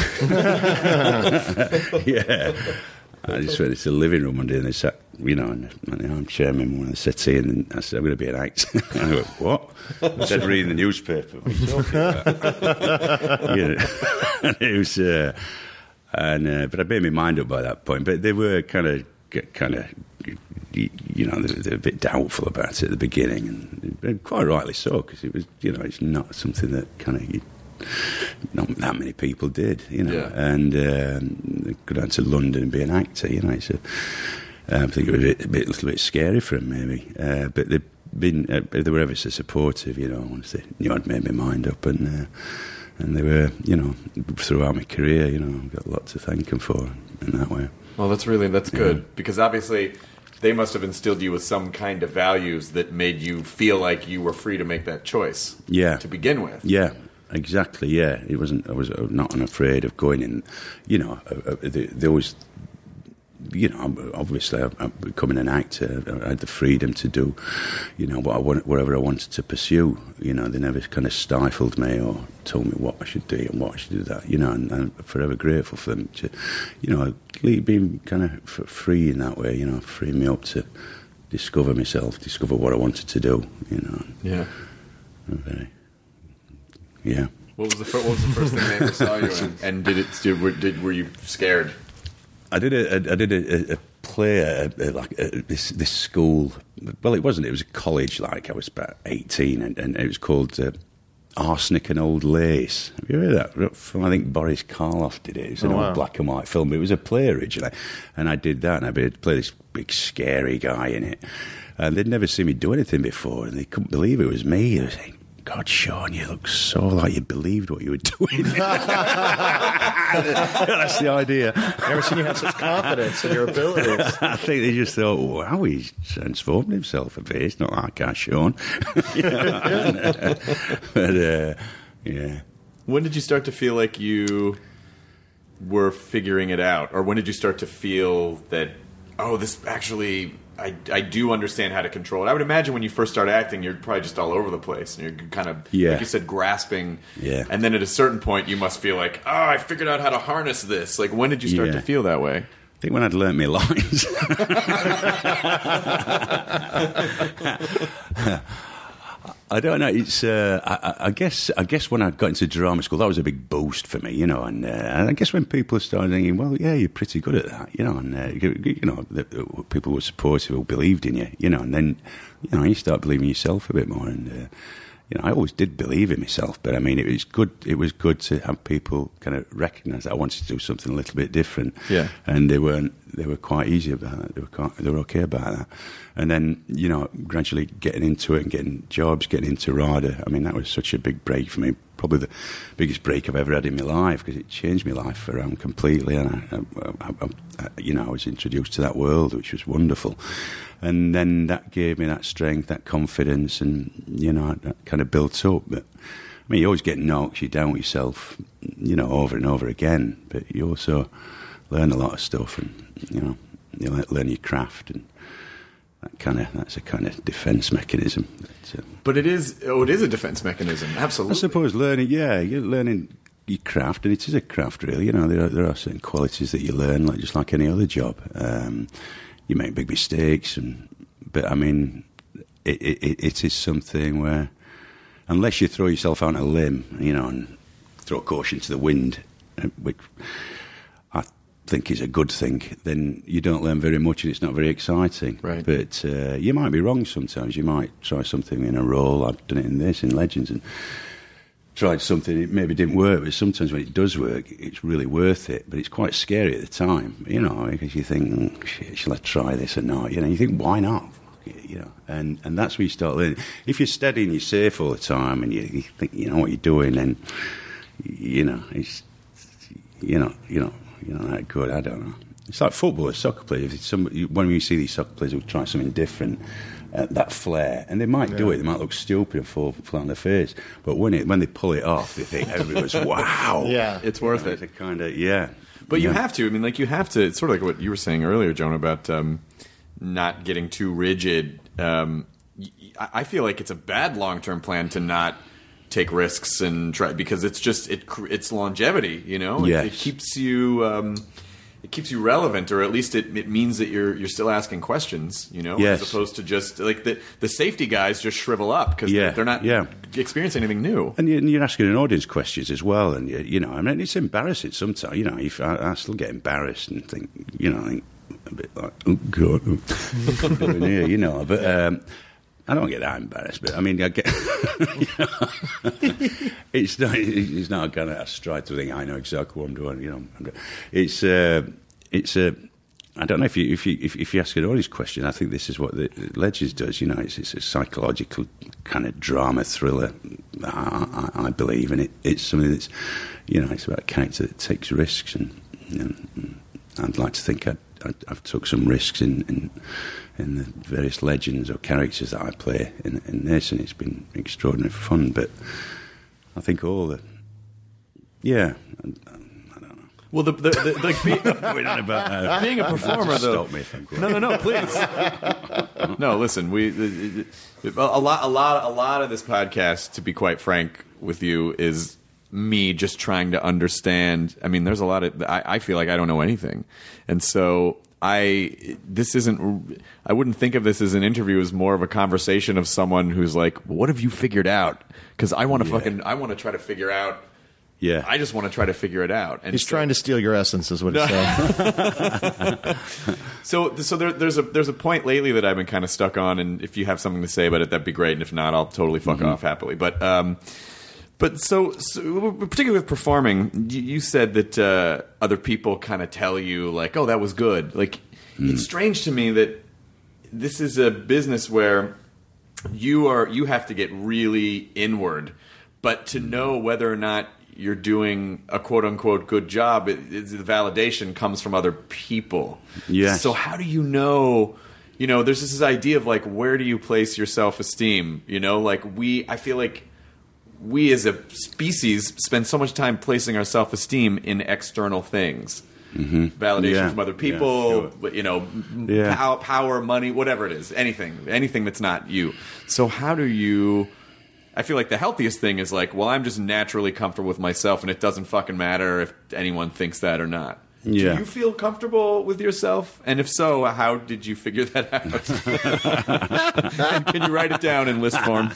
Yeah. I just went into the living room one day, and they sat, you know, in the armchair, in one of the settee, and I said, I'm going to be an actor. And I went, what? I said, reading the newspaper. What are you talking about? You know, and it was, uh, and, uh, but I made my mind up by that point. But they were kind of, kind of, you know, they were a bit doubtful about it at the beginning, and quite rightly so, because it was, you know, it's not something that kind of, you, not that many people did, you know, Yeah. and um, go down to London and be an actor, you know. It's a, I think it was a, bit, a, bit, a little bit scary for them, maybe, uh, but they've been, uh, they were ever so supportive, you know, once they knew I'd made my mind up, and uh, and they were, you know, throughout my career, you know, I've got a lot to thank them for in that way. Well, that's really that's good Yeah. because obviously they must have instilled you with some kind of values that made you feel like you were free to make that choice. Yeah. To begin with. Yeah, exactly. Yeah, it wasn't. I was not unafraid of going in. You know, uh, uh, they, they always. You know, obviously, I'm, I'm becoming an actor. I had the freedom to do, you know, what I want, whatever I wanted to pursue. You know, they never kind of stifled me or told me what I should do and what I should do that. You know, and I'm forever grateful for them to, you know, being kind of free in that way. You know, freeing me up to discover myself, discover what I wanted to do. You know. Yeah. Very, yeah. What was the fir- what was the first thing they ever saw you in? And did it? Did, were, did, were you scared? I did a, I did a, a play at, at like at this this school. Well, it wasn't. It was a college. Like I was about eighteen, and, and it was called uh, Arsenic and Old Lace. Have you heard that? From, I think Boris Karloff did it. It was an Oh, old wow. black and white film. It was a play originally, and I did that. And I did play this big scary guy in it. And they'd never seen me do anything before, and they couldn't believe it was me. They were saying, God, Sean, you look so like you believed what you were doing. That's the idea. Never seen you have such confidence in your abilities. I think they just thought, wow, he's transformed himself a bit. It's not like our Sean. You know? and, uh, but, uh, yeah. When did you start to feel like you were figuring it out? Or when did you start to feel that, oh, this actually, I, I do understand how to control it? I would imagine when you first start acting, you're probably just all over the place. And you're kind of, yeah. like you said, grasping. Yeah. And then at a certain point, you must feel like, oh, I figured out how to harness this. Like, when did you start Yeah. to feel that way? I think when I'd learnt my lines. I don't know. It's. Uh, I, I guess. I guess when I got into drama school, that was a big boost for me, you know. And, uh, and I guess when people started thinking, "Well, yeah, you're pretty good at that," you know, and uh, you, you know, the, the people were supportive, who believed in you, you know, and then, you know, you start believing in yourself a bit more. And uh, you know, I always did believe in myself, but I mean, it was good. It was good to have people kind of recognise that I wanted to do something a little bit different. Yeah. And they weren't. They were quite easy about that. They were quite, they were okay about that. And then, you know, gradually getting into it and getting jobs, getting into RADA. I mean, that was such a big break for me. Probably the biggest break I've ever had in my life, because it changed my life around completely. And I, I, I, I, you know, I was introduced to that world, which was wonderful. And then that gave me that strength, that confidence, and, you know, that kind of built up. But I mean, you always get knocks, you doubt yourself, you know, over and over again. But you also learn a lot of stuff, and, you know, you learn your craft, and that kind of that's a kind of defence mechanism. But, uh, But it is, oh, it is a defense mechanism. Absolutely. I suppose learning, yeah, you're learning your craft, and it is a craft, really. You know, there are, there are certain qualities that you learn, like just like any other job. Um, you make big mistakes, and but I mean, it, it, it is something where, unless you throw yourself out on a limb, you know, and throw caution to the wind, which I think is a good thing, then you don't learn very much, and it's not very exciting. Right. But uh, you might be wrong sometimes. You might try something in a role. I've done it in this, in Legends, and tried something, it maybe didn't work, but sometimes when it does work, it's really worth it. But it's quite scary at the time, you know, because you think, mm, shit, shall I try this or not? You know, you think, why not? You know, and, and that's where you start learning. If you're steady and you're safe all the time, and you, you think you know what you're doing, then, you know, it's, you know, you know, you're not that good. I don't know. It's like football, soccer players. If it's somebody, when you see these soccer players who try something different, uh, that flair, and they might do Yeah. it, they might look stupid and fall flat on their face, but when it when they pull it off, they think everybody's wow, Yeah. It's worth You know, it. It's a kind of yeah. But you Yeah. have to. I mean, like, you have to. It's sort of like what you were saying earlier, Jonah, about um, not getting too rigid. Um, y- I I feel like it's a bad long-term plan to not take risks and try, because it's just it cr- it's longevity. You know, It- Yes. it, keeps you. Um, It keeps you relevant, or at least it, it means that you're you're still asking questions, you know, Yes. as opposed to just like the the safety guys just shrivel up because Yeah, they're, they're not yeah. experiencing anything new. And you- and you're asking an audience questions as well, and you, you know, I mean, it's embarrassing sometimes. You know, if I, I still get embarrassed and think, you know, I think a bit like, oh God, doing here, you know. But um, I don't get that embarrassed. But I mean, I get, you know, it's not, it's not kind of a stride to think I know exactly what I'm doing. You know, I'm, it's uh, it's a. I don't know if you if you if, if you ask an audience question. I think this is what the Legends does. You know, it's, it's a psychological kind of drama thriller. I, I, I believe, and it, it's something that's, you know, it's about a character that takes risks, and, you know, I'd like to think I'd, I'd, I've took some risks in, in in the various legends or characters that I play in, in this, and it's been extraordinary fun. But I think all the, yeah. I, I don't know. Well, the, the, the like being, We're not about that. being a performer, Just though. stop me if I'm going. No, no, no, please. No, listen. We a lot, a lot, a lot of this podcast, to be quite frank with you, is me just trying to understand. I mean, there's a lot of. I, I feel like I don't know anything, and so I. This isn't. I wouldn't think of this as an interview. As more of a conversation of someone who's like, "What have you figured out?" Because I want to Yeah. fucking. I want to try to figure out. Yeah. I just want to try to figure it out. And He's so- trying to steal your essence, is what he's saying. So, so there, there's a there's a point lately that I've been kind of stuck on, and if you have something to say about it, that'd be great. And if not, I'll totally fuck off happily. But, um, but so, so particularly with performing, you, you said that uh, other people kind of tell you like, "Oh, that was good." Like, it's strange to me that this is a business where you are you have to get really inward, but to know whether or not you're doing a quote unquote good job, it, it, the validation comes from other people. Yes. So how do you know? You know, there's this idea of like, where do you place your self-esteem? You know, like we, I feel like we as a species spend so much time placing our self-esteem in external things. Mm-hmm. Validation yeah. from other people, yeah, sure. you know, Yeah. pow- power, money, whatever it is, anything, anything that's not you. So how do you? I feel like the healthiest thing is like, well, I'm just naturally comfortable with myself, and it doesn't fucking matter if anyone thinks that or not. Yeah. Do you feel comfortable with yourself? And if so, how did you figure that out? And can you write it down in list form?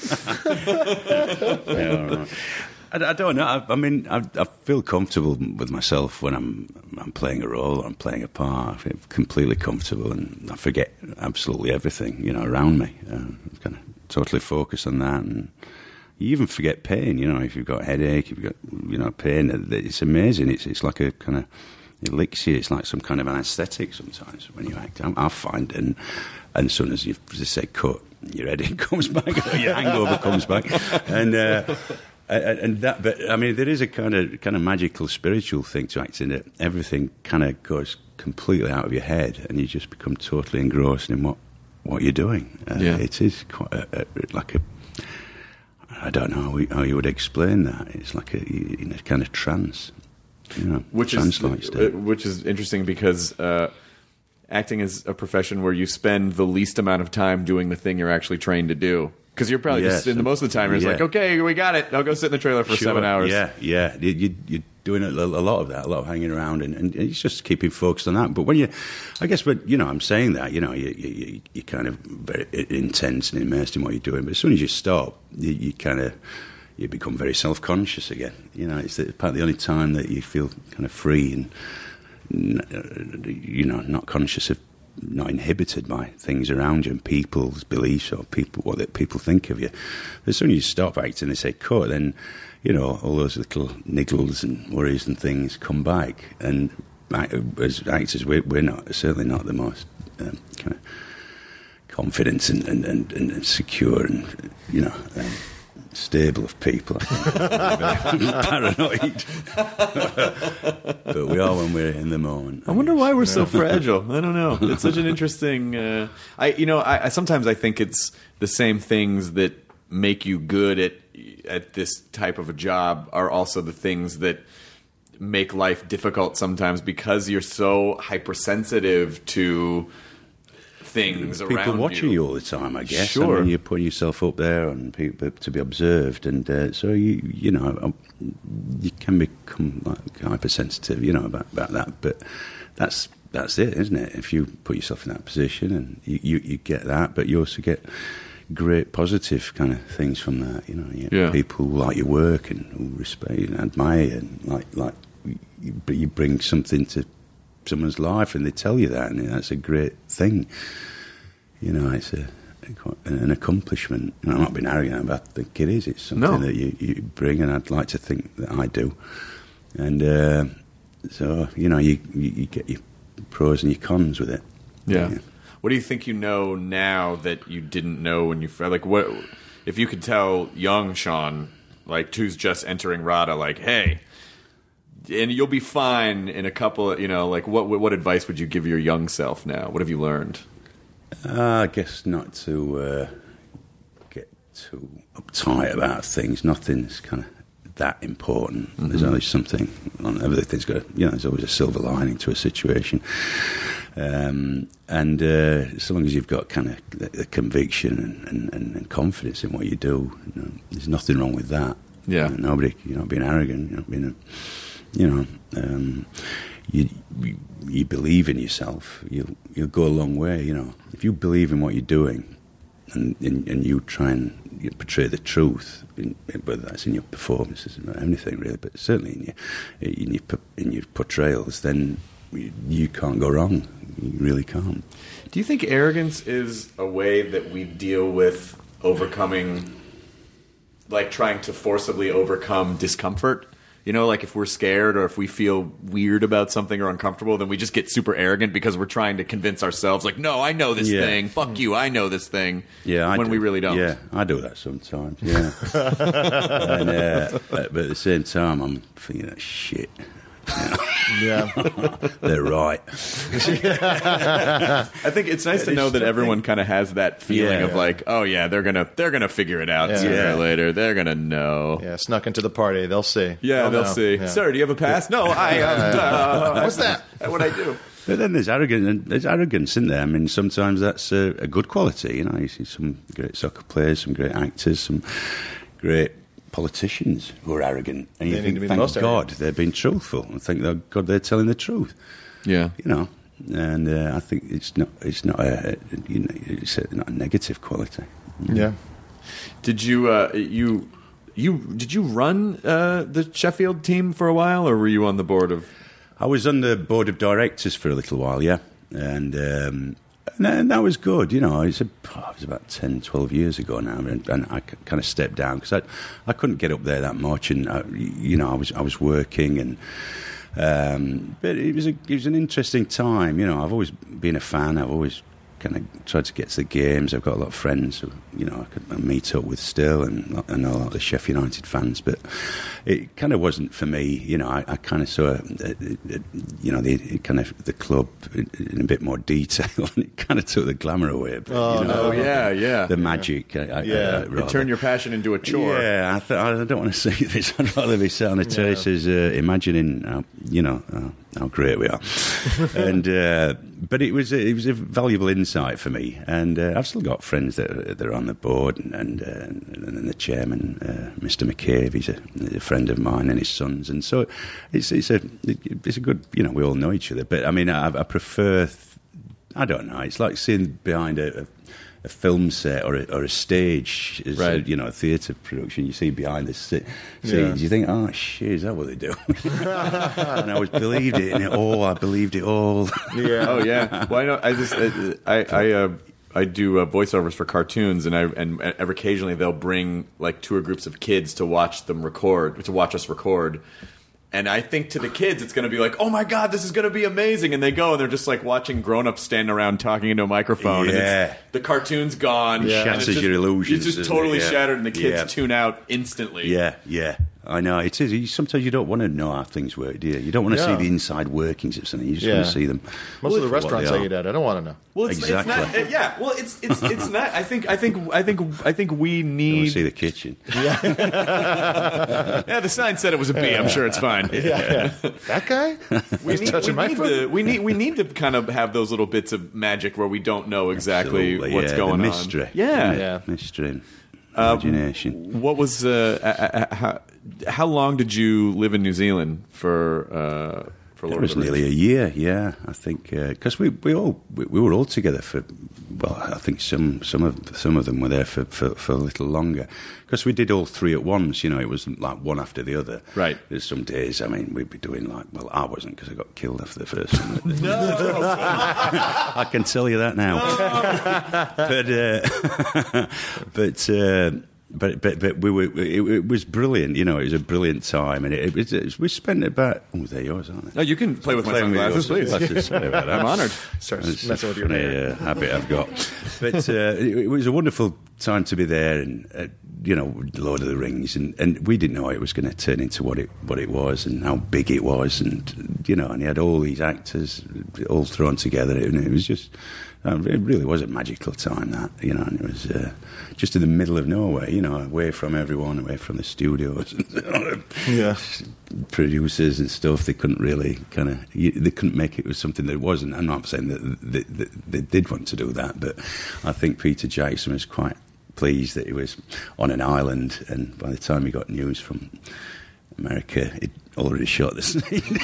Yeah, I, I don't know. I, I mean, I, I feel comfortable with myself when I'm I'm playing a role or I'm playing a part. I feel completely comfortable, and I forget absolutely everything, you know, around me. Uh, I'm kind of totally focused on that, and you even forget pain. You know, if you've got a headache, if you've got you know pain, it's amazing. It's it's like a kind of it licks you. It's like some kind of anaesthetic sometimes when you act. I, I find, and and as soon as you just say cut, your headache comes back, or your hangover comes back, and. Uh, And, and that, but I mean, there is a kind of kind of magical, spiritual thing to acting that everything kind of goes completely out of your head, and you just become totally engrossed in what, what you're doing. Uh, Yeah. It is quite a, a, like a. I don't know how, we, how you would explain that. It's like a in a kind of trance, you know, Which is trance-like state. which is interesting because uh, acting is a profession where you spend the least amount of time doing the thing you're actually trained to do. Because you're probably Yes. just in the most of the time, you're just Yeah. like, okay, we got it. I'll go sit in the trailer for Sure. seven hours. Yeah, yeah. You, you, you're doing a, a lot of that, a lot of hanging around, and, and it's just keeping focused on that. But when you, I guess, when you know, I'm saying that, you know, you, you, you're kind of very intense and immersed in what you're doing. But as soon as you stop, you, you kind of you become very self-conscious again. You know, it's the, part the only time that you feel kind of free and you know, not conscious of. Not inhibited by things around you and people's beliefs or people what that people think of you. As soon as you stop acting, they say cut, then you know all those little niggles and worries and things come back. And as actors, we're, we're not certainly not the most um, kind of confident and, and, and, and secure and you know. Um, stable of people. Paranoid. But we are when we're in the moment. I wonder why we're so fragile. I don't know. It's such an interesting. Uh, I you know I, I sometimes I think it's the same things that make you good at at this type of a job are also the things that make life difficult sometimes because you're so hypersensitive to things people around watching you. you all the time, I guess. Sure. I mean, you're putting yourself up there and people to be observed, and uh, so you you know you can become like hypersensitive, you know, about, about that. But that's that's it, isn't it? If you put yourself in that position, and you, you, you get that, but you also get great positive kind of things from that. You know, you Yeah. people who like your work and who respect you and admire you, and like like you, you bring something to someone's life and they tell you that, and that's a great thing. You know, it's a, a an accomplishment. And I'm not being arrogant, but I think it is. It's something No. that you, you bring, and I'd like to think that I do. And uh, so, you know, you, you, you get your pros and your cons with it. Yeah. What do you think you know now that you didn't know when you like? What if you could tell young Sean, like who's just entering RADA, like, hey, and you'll be fine in a couple. You know, like what what advice would you give your young self now? What have you learned? Uh, I guess not to uh, get too uptight about things. Nothing's kind of that important. Mm-hmm. There's always something. Everything's got, you know, there's always a silver lining to a situation. Um, and uh, as long as you've got kind of the, the conviction and, and, and confidence in what you do, you know, there's nothing wrong with that. Yeah. You know, nobody, you're not being arrogant. You're not being, a, you know, um, you, you you believe in yourself. You'll you'll go a long way. You know, if you believe in what you're doing, and and, and you try and you portray the truth, in, whether that's in your performances or anything really, but certainly in your in your in your portrayals, then you, you can't go wrong. You really can't. Do you think arrogance is a way that we deal with overcoming, like trying to forcibly overcome discomfort? You know, like if we're scared or if we feel weird about something or uncomfortable, then we just get super arrogant because we're trying to convince ourselves, like, no, I know this Yeah. thing. Fuck you, I know this thing. Yeah, I when do. we really don't. Yeah, I do that sometimes. Yeah, and, uh, but at the same time, I'm thinking that shit. Yeah. They're right. I think it's nice to know that everyone kind of has that feeling Yeah. of like, oh yeah, they're gonna they're gonna figure it out Yeah. sooner Yeah. or later. They're gonna know. Yeah, snuck into the party. They'll see. Yeah, they'll know. see. Yeah. Sir, do you have a pass? No, I. Uh, What's that? That's what I do. But then there's arrogance, and there's arrogance in there. I mean, sometimes that's a, a good quality. You know, you see some great soccer players, some great actors, some great politicians who are arrogant, and you They need think, to be the thank most God arrogant. they're being truthful, and thank God they're telling the truth. Yeah. You know, and uh, I think it's not, it's not a, you know, it's a, not a negative quality. Yeah. Did you uh, you you did you run uh, the Sheffield team for a while, or were you on the board of? I was on the board of directors for a little while, yeah, and um, and, that, and that was good. You know, it's a, oh, it was about ten, twelve years ago now, and, and I kind of stepped down because I I couldn't get up there that much, and I, you know, I was I was working, and um, but it was a it was an interesting time. You know, I've always been a fan. I've always kind of tried to get to the games. I've got a lot of friends who, you know, I could meet up with still, and I know a lot of the Sheffield United fans, but it kind of wasn't for me. You know, I, I kind of saw, uh, uh, you know, the kind of the club in a bit more detail, and it kind of took the glamour away. But, Oh, you know, Oh yeah, yeah. the magic. I, I, Yeah. I, You You rather. turn your passion into a chore. Yeah, I, th- I don't want to see this. I'd rather be sat on the terraces, uh, imagining, how, you know, uh, how great we are. and uh, but it was a, it was a valuable insight for me, and uh, I've still got friends that are, that are on the board, and and, uh, and the chairman, uh, Mister McCabe, he's a, a friend of mine, and his sons, and so it's it's a it's a good, you know, we all know each other. But I mean, I, I prefer. I don't know. It's like seeing behind a. a a film set or a, or a stage, is Right. a, you know, a theatre production. You see behind the se- scenes, Yeah. you think, oh shit, is that what they do? And I was believed it, and it all, I believed it all. Yeah. Oh yeah. Well, I know. I just I I I, uh, I do uh, voiceovers for cartoons, and I and ever occasionally they'll bring like tour groups of kids to watch them record, to watch us record. And I think to the kids, it's going to be like, oh my God, this is going to be amazing. And they go and they're just like watching grown-ups stand around talking into a microphone. And Yeah. it's, the cartoon's gone. Yeah. and it's Shatters just- your illusions, It's just doesn't totally it? Yeah. shattered, and the kids Yeah. tune out instantly. Yeah, yeah. I know, it is. You- Sometimes you don't want to know how things work, do you? You don't want to Yeah. see the inside workings of something. You just Yeah. want to see them. Most of the for what restaurants they I are. eat at, I don't want to know. Well, it's, Exactly. it's not. uh, yeah. Well, it's it's it's not. I think I think I think I think we You want need. to see the kitchen. Yeah, the sign said it was a B. I'm sure it's fine. That guy? We need, touching we, my need foot? to, we need we need to kind of have those little bits of magic where we don't know exactly Absolutely, what's yeah, going the on. mystery. Yeah. Yeah. Mystery and imagination. What was uh, uh, uh, how, how long did you live in New Zealand for? Uh, for It Lord was of the nearly a Rings? year, yeah. I think because we, we all we, we were all together for well, I think some some of some of them were there for, for, for a little longer because we did all three at once. You know, it wasn't like one after the other. Right. There's some days. I mean, we'd be doing like well, I wasn't because I got killed after the first one. No, I can tell you that now. but uh, but. Uh, But, but but we were it, it was brilliant, you know. It was a brilliant time, and it, it, was, it was, we spent about oh they're yours, aren't they? No, you can play with my Playing with sunglasses, your please. sunglasses, sorry about that. I'm honored. Starts It's messing a with your funny hair. uh, habit I've got. But uh, it, it was a wonderful time to be there, and uh, you know, Lord of the Rings, and, and we didn't know it was going to turn into what it what it was, and how big it was, and you know, and he had all these actors all thrown together, and it was just. Uh, it really was a magical time, that, you know, and it was uh, just in the middle of nowhere, you know, away from everyone, away from the studios, Yeah. producers and stuff. They couldn't really kind of, they couldn't make it was something that it wasn't. I'm not saying that they, they, they did want to do that, but I think Peter Jackson was quite pleased that he was on an island, and by the time he got news from America, it, already shot the scene.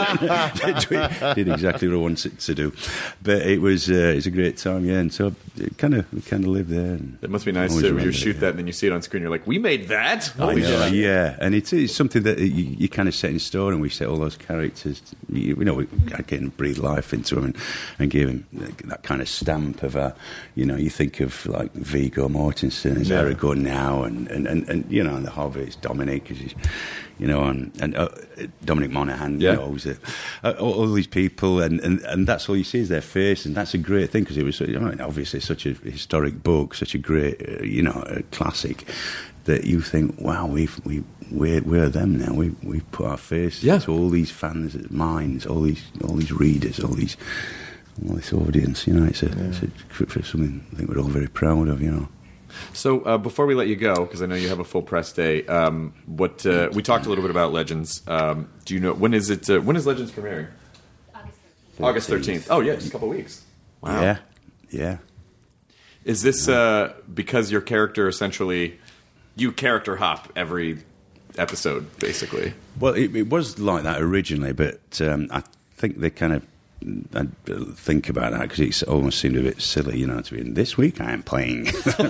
Did exactly what I wanted to do, but it was uh, it was a great time, yeah. And so it kind of we kind of lived there. And it must be nice always too when you remember shoot it, that and then you see it on screen. You're like, we made that. I Holy know, shit. yeah, and it is something that you, you kind of set in stone, and we set all those characters. You, you know, we again breathe life into them and, and give them that kind of stamp of a, you know, you think of like Viggo Mortensen as Yeah. Aragorn now, and, and, and, and you know, and the Hobbit is Dominic, as he's, you know, and, and uh, Dominic Monaghan, Yeah. you know, was a, uh, all, all these people, and, and, and that's all you see is their face, and that's a great thing because it was, you know, obviously such a historic book, such a great, uh, you know, a classic. That you think, wow, we've we we're, we're them now. We we put our face Yeah. to all these fans' minds, all these all these readers, all these all this audience. You know, it's a, Yeah. it's a for, for something I think we're all very proud of. You know. So uh, before we let you go, because I know you have a full press day, um, what uh, we talked a little bit about Legends. Um, do you know when is it? Uh, when is Legends premiering? August thirteenth. Oh, yeah, just a couple of weeks. Wow. Yeah, yeah. Is this uh, because your character essentially, you character hop every episode, basically? Well, it, it was like that originally, but um, I think they kind of I think about that because it almost seemed a bit silly, you know. To be this week, I am playing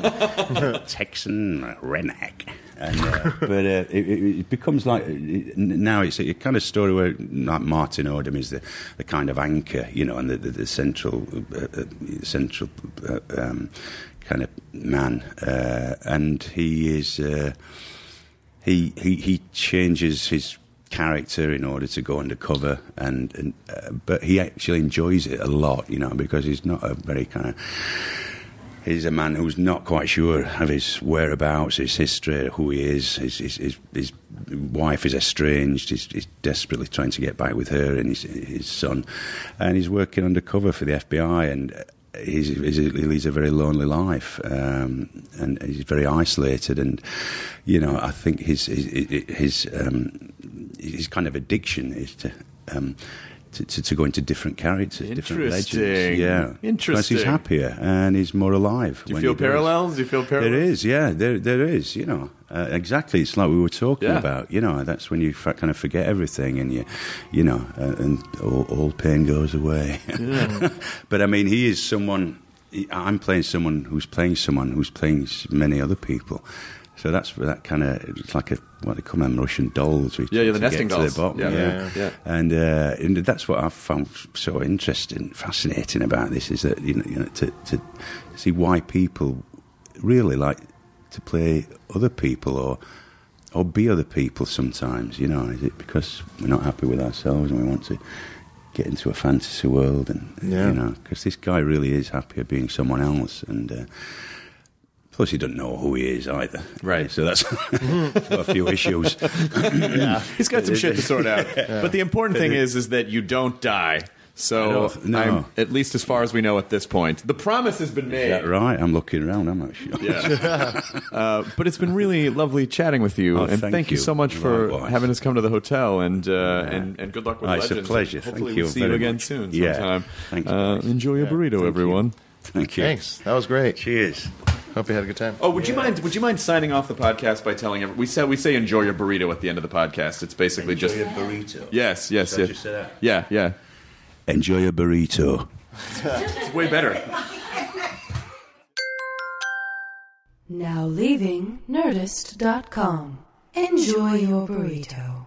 Texan Redneck, and uh, but uh, it, it becomes like it, now it's a kind of story where like Martin Odom is the, the kind of anchor, you know, and the, the, the central uh, uh, central uh, um, kind of man, uh, and he is uh, he he he changes his character in order to go undercover, and, and uh, but he actually enjoys it a lot, you know, because he's not a very kind of he's a man who's not quite sure of his whereabouts, his history, who he is. His his, his, his wife is estranged. He's, he's desperately trying to get back with her and his his son, and he's working undercover for the F B I, and He's, he's a, he leads a very lonely life, um, and he's very isolated. And you know, I think his his his, um, his kind of addiction is to, um, to, to to go into different characters, different legends. Yeah, Interesting. because he's happier and he's more alive. Do you when feel he does. parallels? Do you feel parallels? There is, yeah, there there is. You know, uh, exactly. It's like we were talking Yeah. about. You know, that's when you f- kind of forget everything, and you, you know, uh, and all, all pain goes away. Yeah. But I mean, he is someone. He, I'm playing someone who's playing someone who's playing s- many other people. So that's that kind of it's like a what they call them Russian dolls. We Yeah, yeah, the to nesting get dolls. To the bottom, Yeah, yeah, yeah, yeah. And, uh, and that's what I've found so interesting, fascinating about this is that you know, you know to, to see why people really like to play other people or or be other people sometimes. You know, is it because we're not happy with ourselves and we want to get into a fantasy world? And Yeah. you know, because this guy really is happier being someone else, and. Uh, Plus, he doesn't know who he is either. Right. So that's got a few issues. He's got some shit to sort out. But the important thing is, is that you don't die. So, No, no. I'm, at least as far as we know at this point, the promise has been made. Is that right? I'm looking around, I'm not sure. Yeah. uh, but it's been really lovely chatting with you, Oh, and thank thank you you. so much for Likewise. having us come to the hotel, and uh, and, and good luck with Oh, it's a Legends. pleasure. Hopefully Thank we'll you see you very again much. soon Yeah. sometime. Thank you, Uh, guys. enjoy your Yeah. burrito, Thank everyone. you. Thank you. Thanks. That was great. Cheers. Hope you had a good time. Oh, would you mind? Would you mind signing off the podcast by telling everyone? We say we say enjoy your burrito at the end of the podcast. It's basically just burrito. yes, yes, Should I yes. just say that? Yeah, yeah. Enjoy a burrito. It's way better. Now leaving Nerdist dot com. Enjoy your burrito.